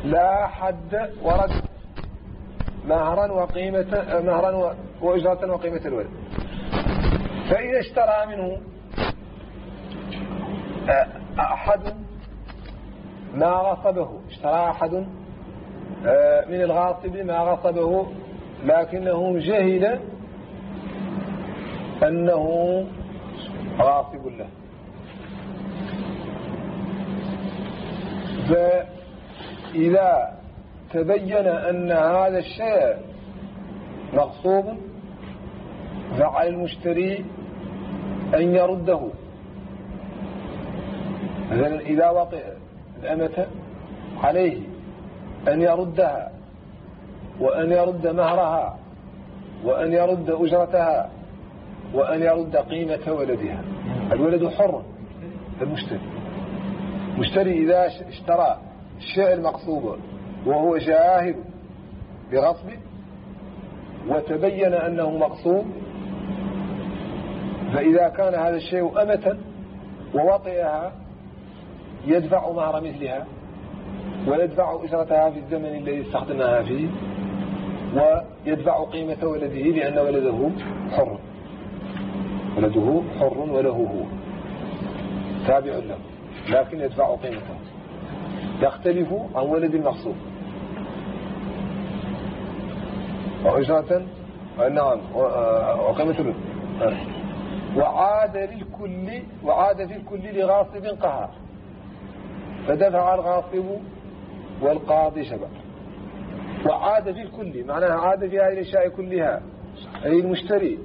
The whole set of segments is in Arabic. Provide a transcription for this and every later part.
لا حد ورد مهرا وأجرة وقيمة الولد. فإذا اشترى منه أحد ما غصبه، اشترى أحد من الغاصب ما غصبه لكنه جهل أنه غاصب له، فإذا تبين أن هذا الشيء مغصوب فعلى المشتري أن يرده. مثلا إذا وطئ الأمة عليه أن يردها، وأن يرد مهرها، وأن يرد أجرتها، وأن يرد قيمة ولدها. الولد حر المشتري إذا اشترى الشيء المغصوب وهو جاهل بغصب وتبين أنه مغصوب، فإذا كان هذا الشيء أمة ووطئها يدفع مهر مثلها ويدفع أجرتها في الزمن الذي استخدمها فيه، ويدفع قيمة ولده لأن ولده حر وله هو تابع له، لكن يدفع قيمته، يختلف عن ولد المغصوب. وأجرة نعم وقيمة وعاد في الكل لغاصب قهر، فدفع الغاصب والقاضي شبه. وعاد في الكل معناها عاد في هذه الأشياء كلها، أي المشتري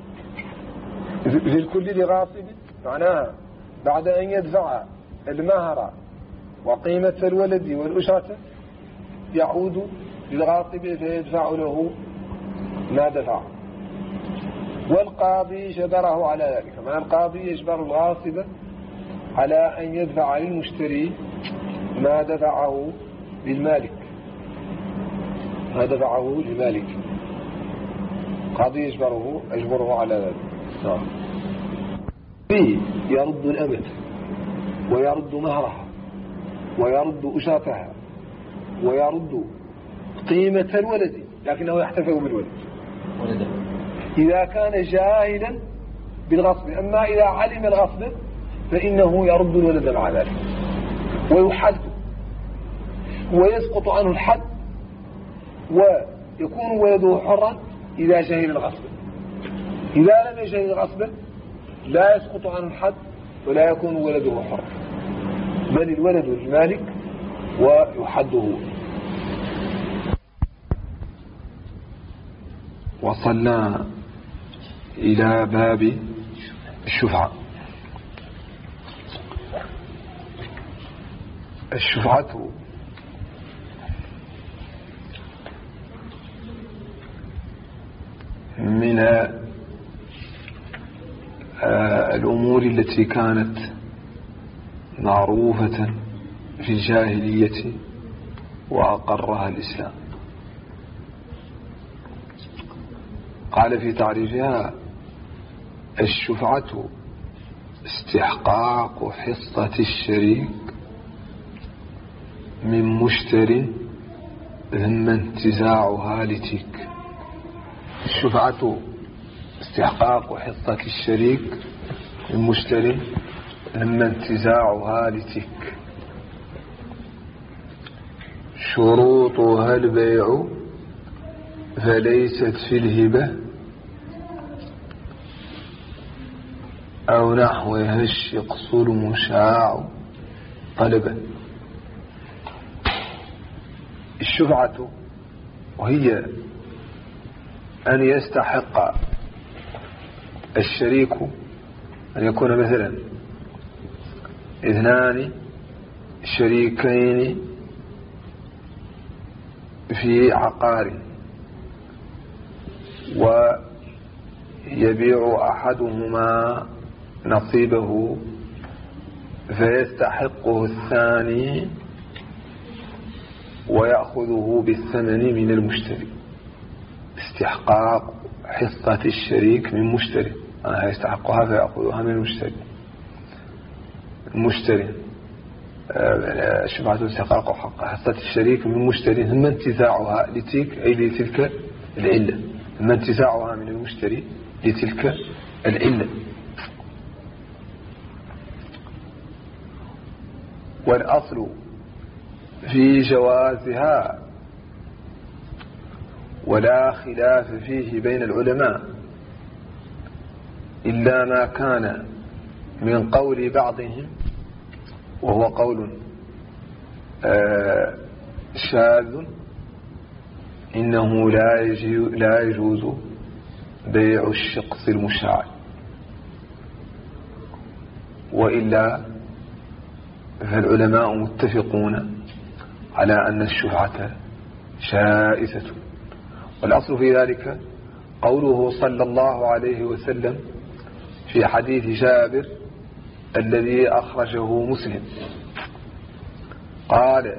في الكل لغاصب معناها بعد أن يدفع المهر وقيمة الولد والأجرة يعود للغاصب فيدفع له ما دفع. والقاضي جبره على ذلك، معنى القاضي يجبر الغاصب على أن يدفع للمشتري ما دفعه للمالك، القاضي يجبره على ذلك. يرد الأمة ويرد مهرها ويرد أجرتها ويرد قيمة الولد، لكنه يحتفظ بالولد إذا كان جاهلا بالغصب. أما إذا علم الغصب فإنه يرد الولد مع ذلك ويحد ويسقط عنه الحد، ويكون ولده حرا إذا جهل الغصب. إذا لم يجهل الغصب لا يسقط عنه الحد ولا يكون ولده حرا، بل الولد للمالك ويحده. وصلنا إلى باب الشفعة. الشفعة من الأمور التي كانت معروفة في الجاهلية وأقرها الإسلام. قال في تعريفها: الشفعة استحقاق حصة الشريك من مشتر ثم انتزاعها لتلك. الشفعة استحقاق حصة الشريك من مشتر ثم انتزاعها لتلك. شروطها البيع فليست في الهبة أو نحوها الشخص المشاع طلبا. الشفعة وهي أن يستحق الشريك أن يكون مثلا اثنان شريكين في عقار، ويبيع أحدهما نصيبه فيستحقه الثاني ويأخذه بالثمن من المشتري. استحقاق حصة الشريك من مشتري، يستحقها فيأخذها من المشتري. الشفعة استحقاق حصة الشريك من المشتري ثم انتزاعها لتلك أي لتلك العلة، ثم انتزاعها من المشتري لتلك العلة. والأصل في جوازها ولا خلاف فيه بين العلماء إلا ما كان من قول بعضهم وهو قول شاذ إنه لا يجوز بيع الشقص المشاع، وإلا فالعلماء متفقون على أن الشفعة جائزة. والأصل في ذلك قوله صلى الله عليه وسلم في حديث جابر الذي أخرجه مسلم قال: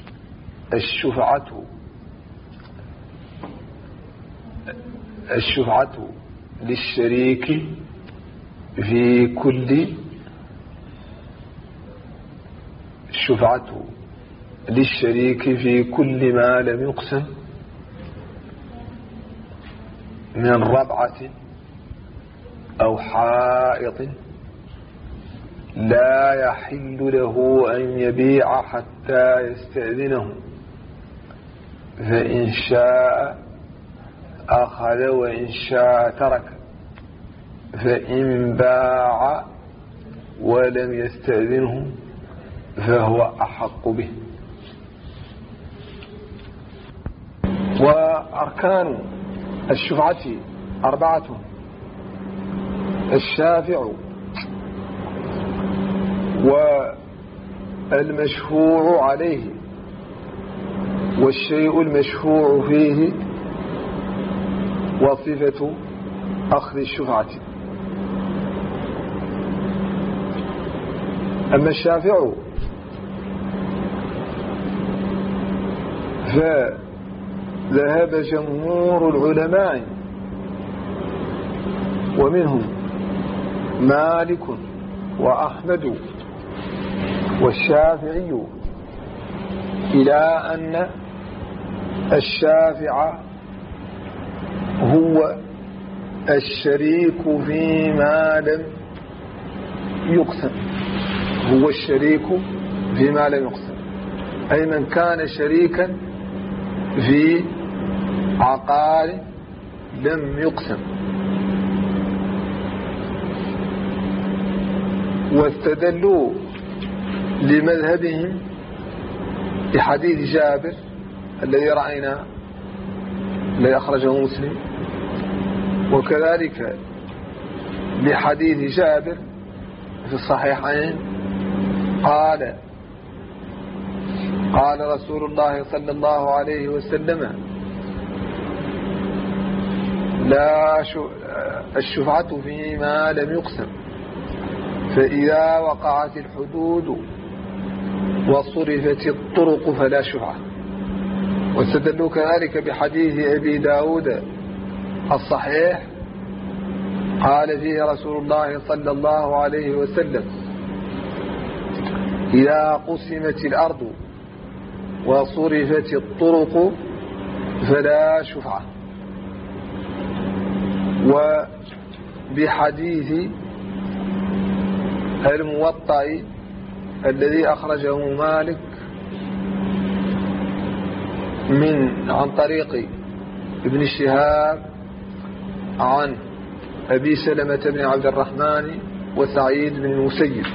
الشفعة للشريك في كل ما لم يقسم من ربعة أو حائط لا يحل له أن يبيع حتى يستأذنه، فإن شاء أخذ وإن شاء ترك، فإن باع ولم يستأذنه فهو أحق به. وأركان الشفعة 4: الشافع والمشفوع عليه والشيء المشفوع فيه وصفة أخذ الشفعة. أما الشافع فذهب جمهور العلماء ومنهم مالك وأحمد والشافعي إلى أن الشافع هو الشريك فيما لم يقسم، أي من كان شريكا في عقار لم يقسم. واستدلوا لمذهبهم بحديث جابر الذي رأينا الذي أخرجه مسلم، وكذلك بحديث جابر في الصحيحين قال رسول الله صلى الله عليه وسلم: لا الشفعة فيما لم يقسم، فإذا وقعت الحدود وصرفت الطرق فلا شفعة. واستدلوا كذلك بحديث أبي داود الصحيح قال فيه رسول الله صلى الله عليه وسلم: إذا قسمت الأرض وصرفت الطرق فلا شفعة. وبحديث الموطأ الذي أخرجه مالك عن طريق ابن شهاب عن أبي سلمة بن عبد الرحمن وسعيد بن المسيب،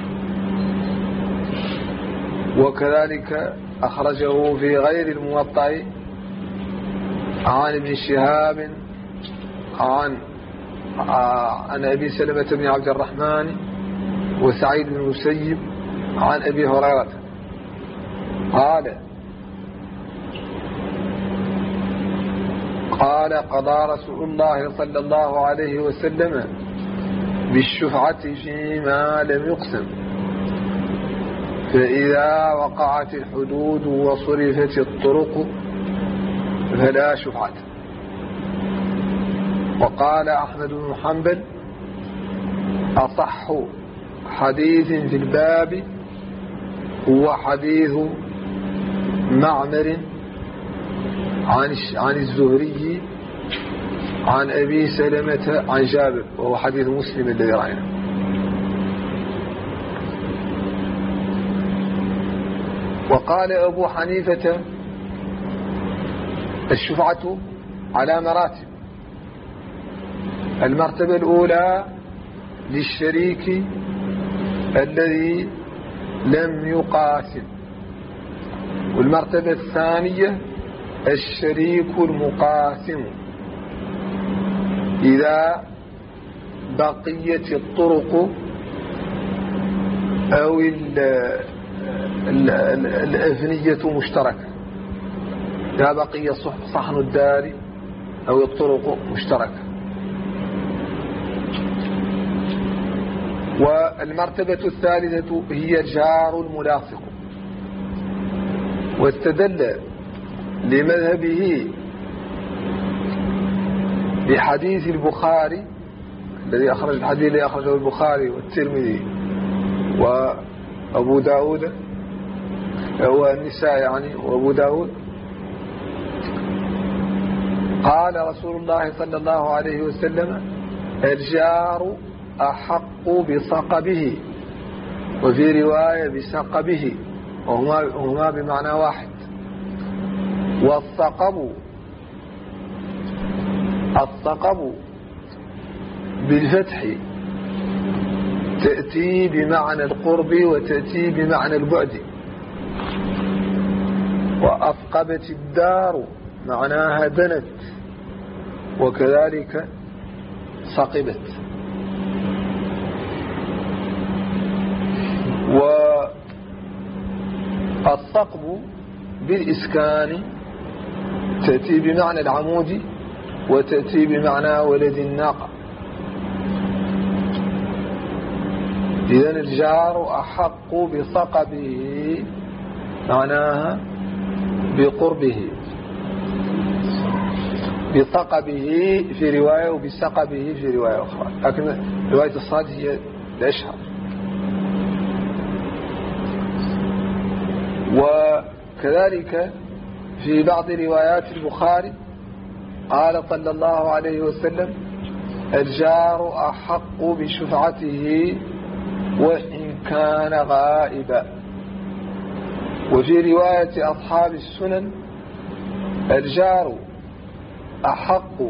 وكذلك أخرجه في غير الموطأ عن ابن شهاب عن أبي سلمة بن عبد الرحمن وسعيد بن المسيب عن أبي هريرة قال: قضى رسول الله صلى الله عليه وسلم بالشفعة فيما لم يقسم، فإذا وقعت الحدود وصرفت الطرق فلا شفعة. وقال أحمد بن حنبل: أصح حديث في الباب هو حديث معمر عن الزهري عن أبي سلمة عن جابر، وهو حديث مسلم الذي رأينا. وقال أبو حنيفة الشفعة على مراتب. المرتبة الأولى للشريك الذي لم يقاسم، والمرتبة الثانية الشريك المقاسم إذا بقيت الطرق أو الأفنية مشتركة، إذا بقي صحن الدار أو الطرق مشتركة. والمرتبة الثالثة هي الجار الملاصق. واستدل لمذهبه بحديث البخاري الذي أخرجه البخاري والترمذي وأبو داود، هو النساء يعني، وأبو داود. قال رسول الله صلى الله عليه وسلم: الجار أحق بصقبه، وفي رواية بسقبه، وهما بمعنى واحد. الصقب بالفتح تأتي بمعنى القرب وتأتي بمعنى البعد. وأثقبت الدار معناها دنت، وكذلك صقبت. والصقب بالإسكان تأتي بمعنى العمود وتأتي بمعنى ولد الناقة. إذن الجار أحق بصقبه معناها بقربه، بصقبه في رواية وبسقبه في رواية أخرى، لكن رواية الصاد هي الأشهر. وكذلك في بعض روايات البخاري قال صلى الله عليه وسلم: الجار أحق بشفعته وإن كان غائبا. وفي رواية أصحاب السنن: الجار أحق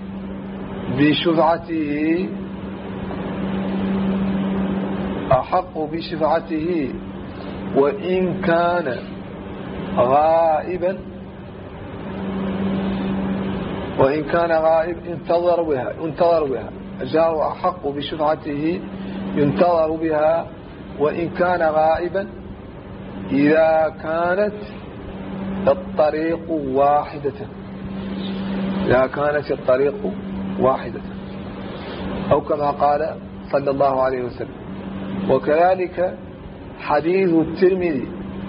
بشفعته وإن كان غائبا، انتظر بها. الجار أحق بشفعته ينتظر بها وإن كان غائبا إذا كانت الطريق واحدة، أو كما قال صلى الله عليه وسلم. وكذلك حديث الترمذي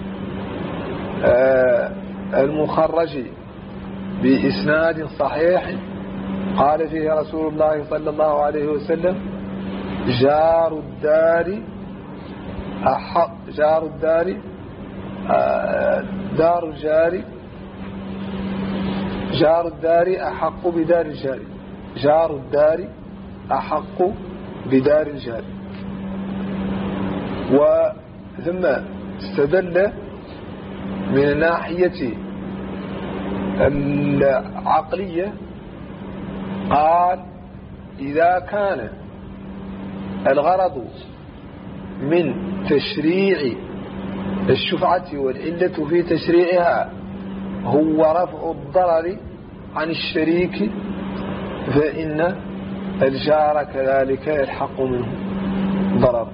المخرج بإسناد صحيح قال فيه رسول الله صلى الله عليه وسلم: جار الدار أحق بدار الجار. جار الدار أحق بدار الجار. وثم استدل من الناحية العقلية، قال: إذا كان الغرض من تشريع الشفعة والعلة في تشريعها هو رفع الضرر عن الشريك، فإن الجار كذلك يلحق منه ضرر.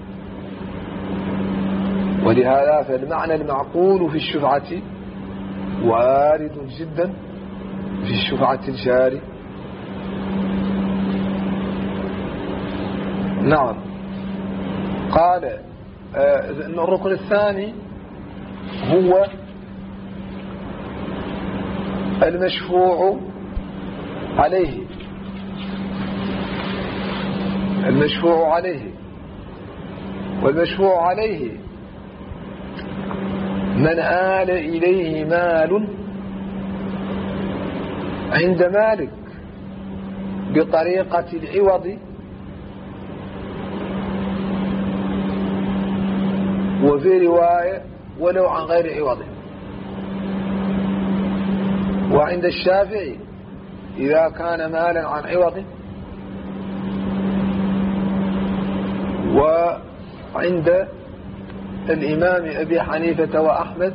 ولهذا فالمعنى المعقول في الشفعة وارد جدا في الشفعة الجار. نعم. قال الركن الثاني هو المشفوع عليه. والمشفوع عليه من آل إليه مال عند مالك بطريقة العوض وفي رواية ولو عن غير عوض. وعند الشافعي إذا كان مالا عن عوض. وعند الإمام أبي حنيفة وأحمد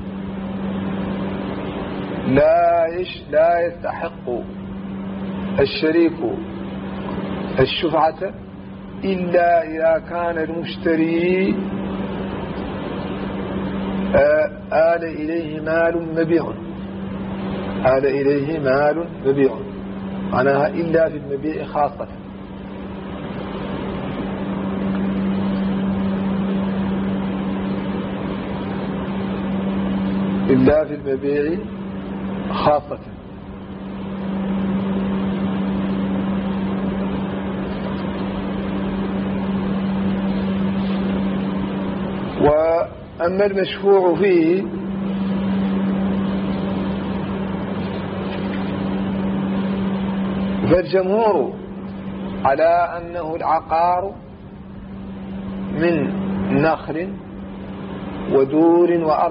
لا يستحق الشريك الشفعة إلا إذا كان المشتري آل إليه مال مبيع معناها إلا في المبيع خاصة. إلا في المبيع خاصة. وأما المشفوع فيه فالجمهور على أنه العقار من نخل ودور وأرض،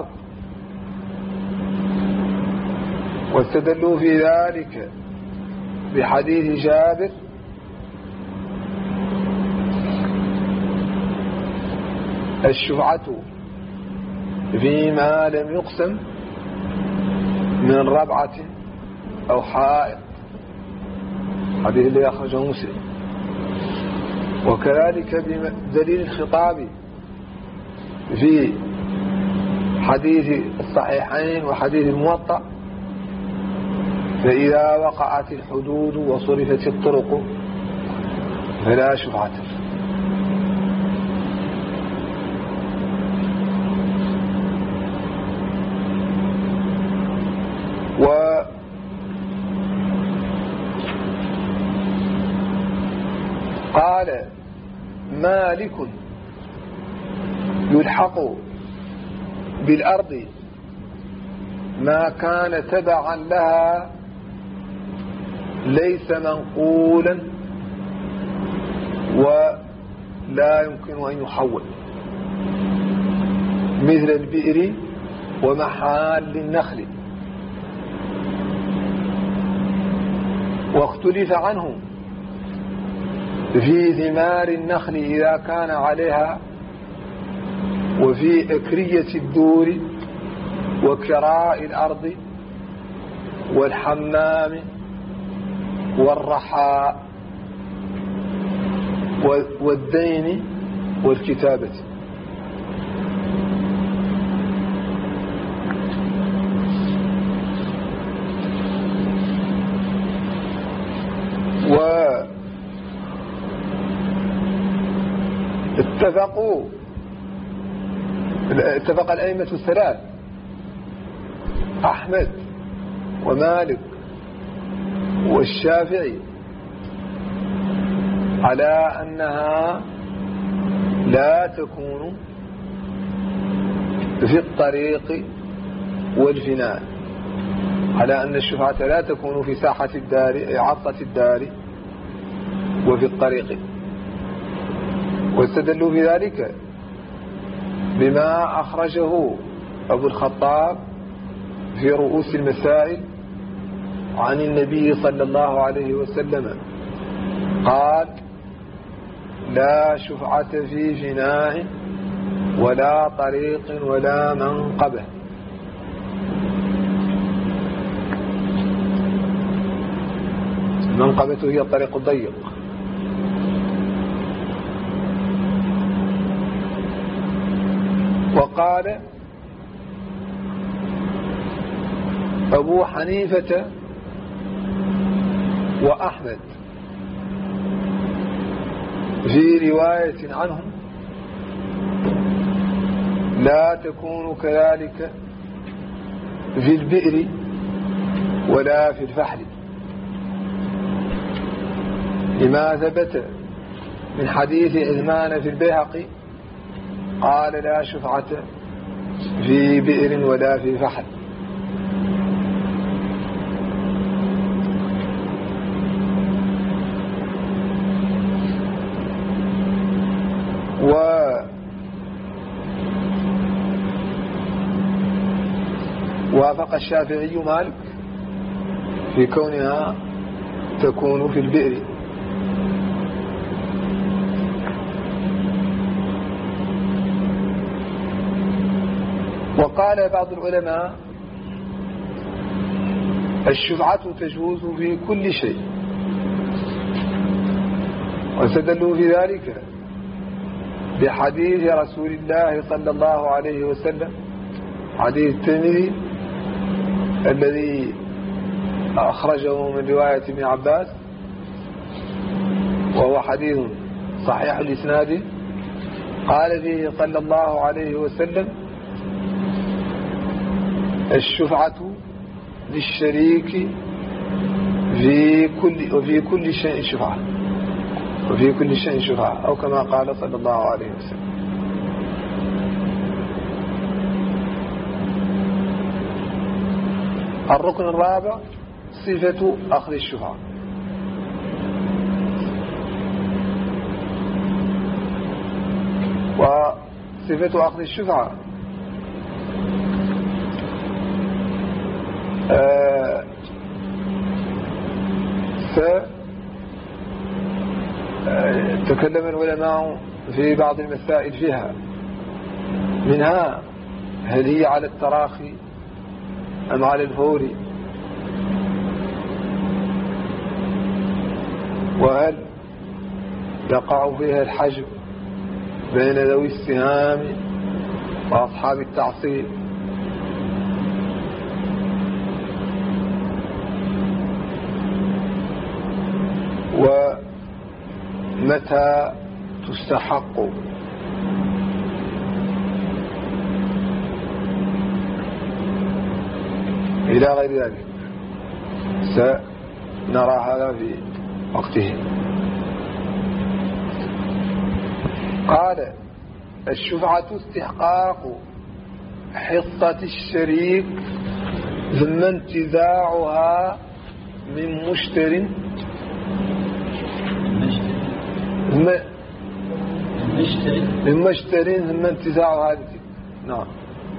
واستدلوا في ذلك بحديث جابر الشفعة فيما لم يقسم من ربعة أو حائط، حديث اللي أخرجه مسلم. وكذلك بدليل الخطاب في حديث الصحيحين وحديث الموطأ فإذا وقعت الحدود وصرفت الطرق فلا شفعة. وقال مالك يلحق بالأرض ما كان تبعا لها ليس منقولا ولا يمكن أن يحول، مثل البئر ومحال النخل. واختلف عنه في ثمار النخل إذا كان عليها، وفي أكرية الدور وكراء الأرض والحمام والرحاء والدين والكتابة. اتفق الأئمة الثلاث أحمد ومالك والشافعي على أنها لا تكون في الطريق والفناء، على أن الشفعة لا تكون في ساحة الدار عطة الدار وفي الطريق. واستدلوا في ذلك بما أخرجه أبو الخطاب في رؤوس المسائل عن النبي صلى الله عليه وسلم قال لا شفعة في فناء ولا طريق ولا منقبة. المنقبة هي الطريق الضيق. وقال أبو حنيفة وأحمد في رواية عنهم لا تكون كذلك في البئر ولا في الفحل، لما ثبت من حديث عثمان في البيهقي قال لا شفعة في بئر ولا في فحل. ووافق الشافعي مالك في كونها تكون في البئر. وقال بعض العلماء الشفعة تجوز في كل شيء، واستدلوا في ذلك بحديث رسول الله صلى الله عليه وسلم، حديث الترمذي الذي أخرجه من رواية ابن عباس، وهو حديث صحيح الإسناد، قال فيه صلى الله عليه وسلم الشفعة للشريك وفي كل شيء شفعة، وفي كل شيء شفعة، أو كما قال صلى الله عليه وسلم. الركن الرابع صفة أخذ الشفعة. وصفة أخذ الشفعة تكلم العلماء في بعض المسائل فيها، منها هل هي على التراخي أم على الفور، وهل يقع فيها الحجب بين ذوي السهام وأصحاب التعصيب، ومتى تستحق، إلى غير ذلك. سنرى هذا في وقته. قال الشفعة استحقاق حصة الشريك ثم انتزاعها من مشتر ثم انتزاعها، نعم،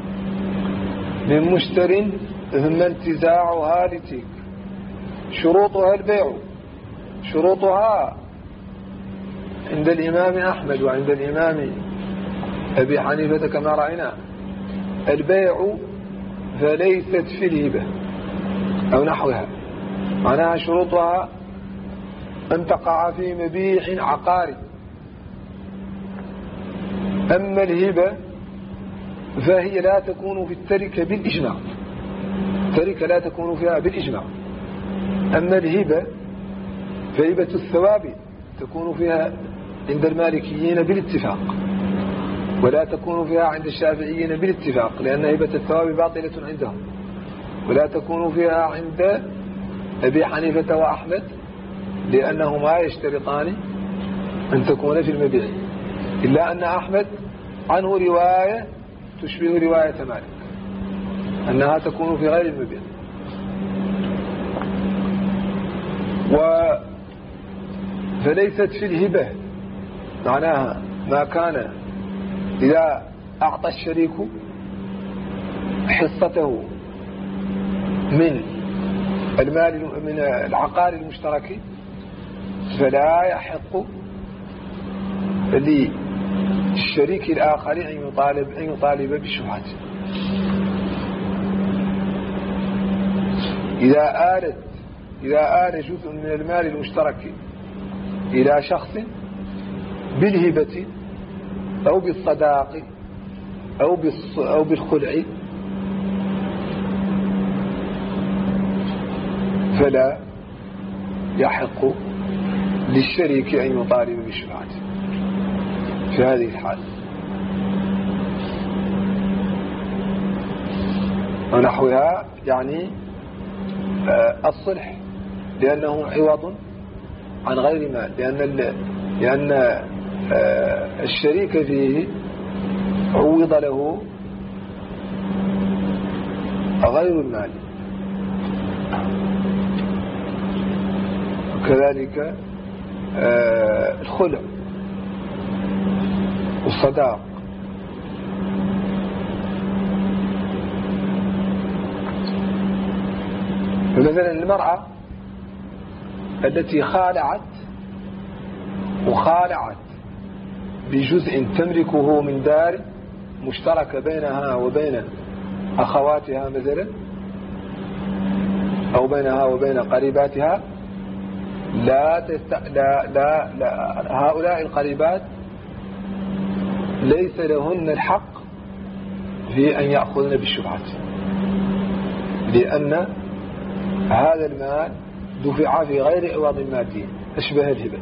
من مشتر ثم انتزاعها لتلك. شروطها البيع، شروطها عند الإمام أحمد وعند الإمام أبي حنيفة كما رأينا البيع فليست في الهبة أو نحوها، معناها شروطها أن تقع في مبيح عقاري. أما الهبة فهي لا تكون في التركة بالإجماع، التركة لا تكون فيها بالإجماع. أما الهبة فهبة الثواب تكون فيها عند المالكيين بالاتفاق، ولا تكون فيها عند الشافعيين بالاتفاق، لأن هبة الثواب باطلة عندهم. ولا تكون فيها عند أبي حنيفة وأحمد، لأنهما يشترطان أن تكون في المبيع، إلا أن أحمد عنه رواية تشبه رواية مالك أنها تكون في غير المبيع. فليست في الهبة، معناها ما كان إذا أعطى الشريك حصته من المال من العقار المشترك فلا يحق للشريك الآخر أن يطالب بالشفعة. إذا آل جزء من المال المشترك إلى شخص بالهبة أو بالصداق أو بالخلع فلا يحق للشريك أن يطالب بالشفعة في هذه الحال ونحوها، يعني الصلح، لأنه عوض عن غير مال، لأن الشريك فيه عوض له غير المال. وكذلك الخلع والصداق. فمثلا المرأة التي خالعت بجزء تملكه من دار مشتركة بينها وبين أخواتها مثلا، أو بينها وبين قريباتها، لا هؤلاء القريبات ليس لهن الحق في أن يأخذن بالشبهات، لأن هذا المال دفع في غير عوض مادي أشبه الهبة.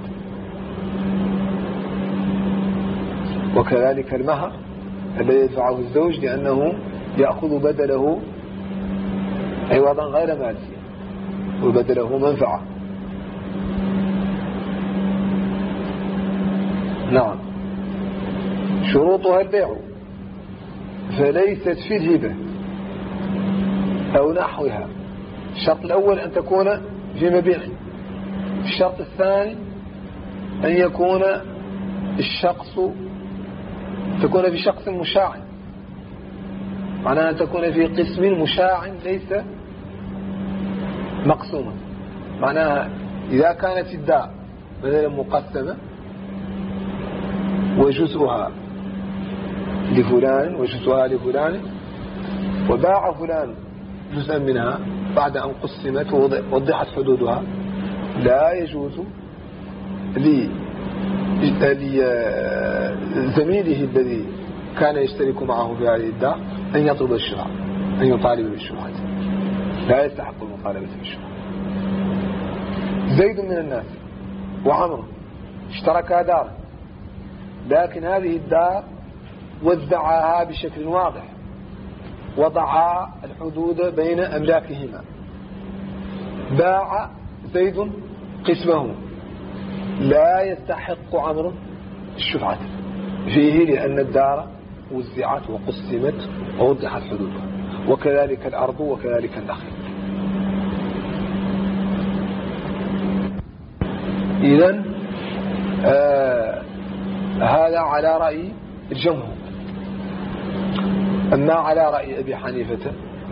وكذلك المهر الذي يدفعه الزوج لأنه يأخذ بدله عوضا غير مادي وبدله منفعة. نعم. شروطها البيع، فليست في الهبة أو نحوها. الشرط الأول أن تكون في مبيع. الشرط الثاني أن يكون تكون في شخص مشاع، معناها أن تكون في قسم مشاع ليس مقسوما. معناها إذا كانت الدار مثلا مقسمة وجزءها لفلان وجزءها لفلان، وباع فلان جزءا منها بعد أن قسمت ووضحت حدودها، لا يجوز لزميله الذي كان يشترك معه في هذه الدار أن يطلب الشبهة، أن يطالب بالشبهة، لا يستحق المطالبة بالشبهة. زيد من الناس وعمر اشتركا دارا، لكن هذه الدار وزعها بشكل واضح، وضعا الحدود بين أملاكهما. باع زيد قسمه، لا يستحق عمرو الشفعة فيه، لأن الدار وزعت وقسمت ووضحت حدودها، وكذلك الأرض وكذلك النخل. إذن هذا على رأي الجمهور. أما على رأي أبي حنيفة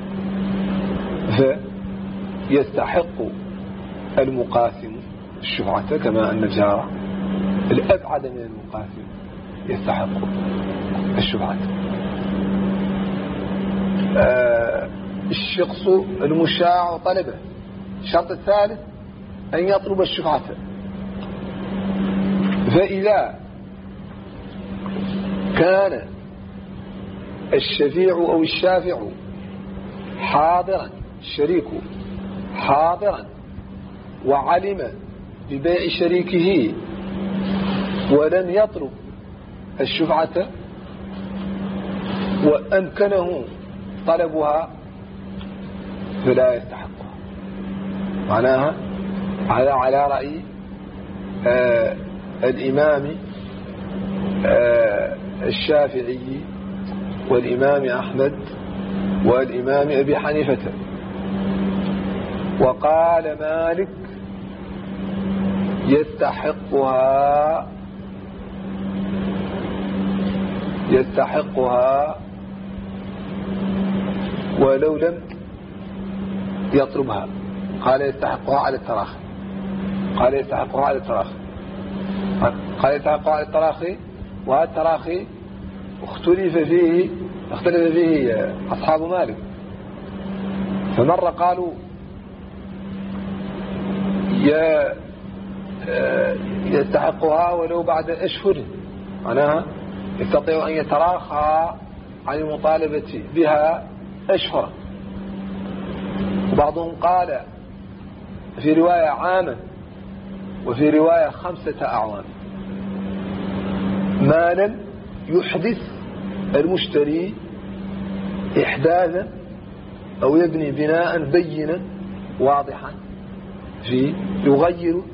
فيستحق المقاسم الشفعة، كما أن الجار الأبعد من المقاسم يستحق الشفعة. الشخص المشاع طلبه. الشرط الثالث أن يطلب الشفعة. فإذا كان الشفيع أو الشافع حاضرا، الشريك حاضرا وعلم ببيع شريكه ولم يطلب الشفعة وأمكنه طلبها فلا يستحقها. معناها على رأي الإمام الشافعي والإمام أحمد والإمام أبي حنيفة. وقال مالك يستحقها ولو لم يطلبها. قال يستحقها على التراخي، قال يستحقها على التراخي. وهذا التراخي اختلف فيه أصحاب مالك. فمرة قالوا يستحقها ولو بعد أشهر، معناها يستطيع أن يتراخى عن المطالبة بها أشهر. وبعضهم قال في رواية عاما، وفي رواية 5 أعوام، ما لم يحدث المشتري إحداثا أو يبني بناء بينا واضحا يغير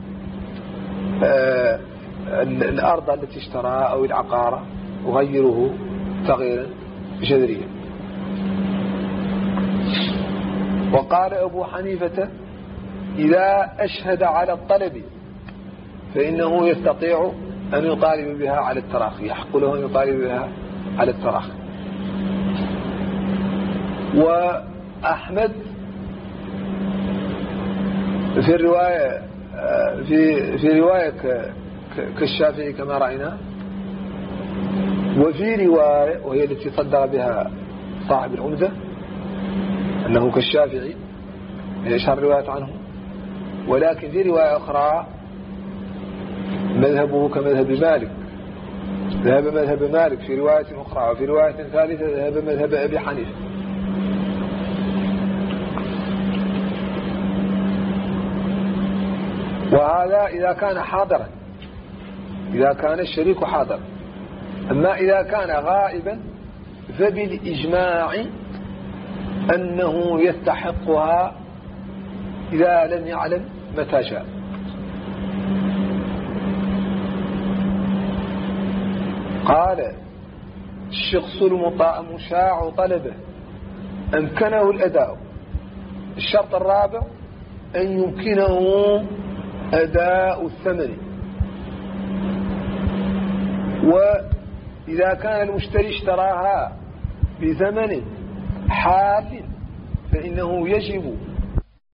الأرض التي اشتراها أو العقار، يغيره تغييرا جذريا. وقال أبو حنيفة إذا أشهد على الطلب فإنه يستطيع أن يطالب بها على التراخي، يحق له أن يطالب بها على التراخي. وأحمد في الرواية في رواية كالشافعي كما رأينا، وفي رواية وهي التي صدر بها صاحب العمدة أنه كالشافعي، هي أشهر الروايات عنه، ولكن في رواية أخرى مذهبه كمذهب مالك، ذهب مذهب مالك في رواية أخرى، وفي رواية ثالثة ذهب مذهب أبي حنيفة. وهذا إذا كان حاضرا، إذا كان الشريك حاضرا. أما إذا كان غائبا فبالإجماع أنه يستحقها إذا لم يعلم متى شاء. قال الشخص المشاع طلبه أمكنه الأداء. الشرط الرابع أن يمكنه أداء الثمن. وإذا كان المشتري اشتراها بثمن حال فإنه يجب